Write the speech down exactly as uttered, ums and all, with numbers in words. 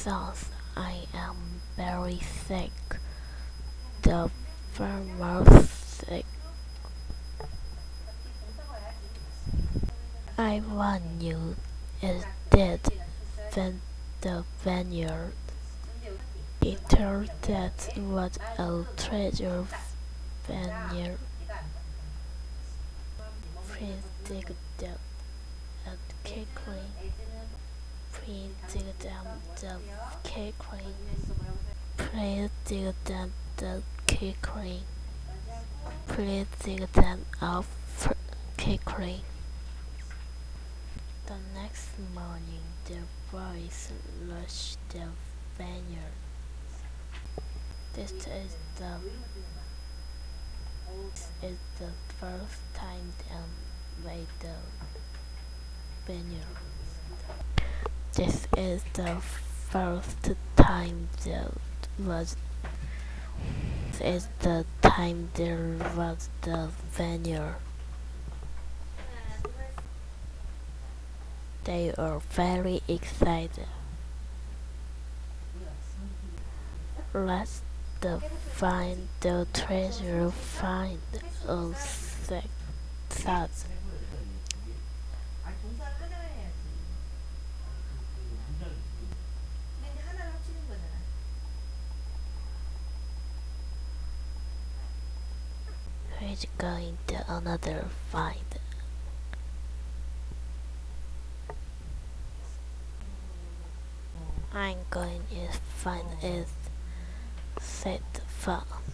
sons, I am very sick. The farmer's sick. I warn you, is dead than the vineyard. Peter, that was a treasure vineyard. Prince digged up and quickly. Prince digged up the quickly. Prince digged up the quickly. Prince digged them up quickly. The next morning, the boys rushed the vineyard. This is the this is the first time they made the vineyard. This is the first time there was. This is the time there was the vineyard. They were very excited. Let's the find the treasure, find a sick son. Who's going to another find? I'm going to find it, said the fox.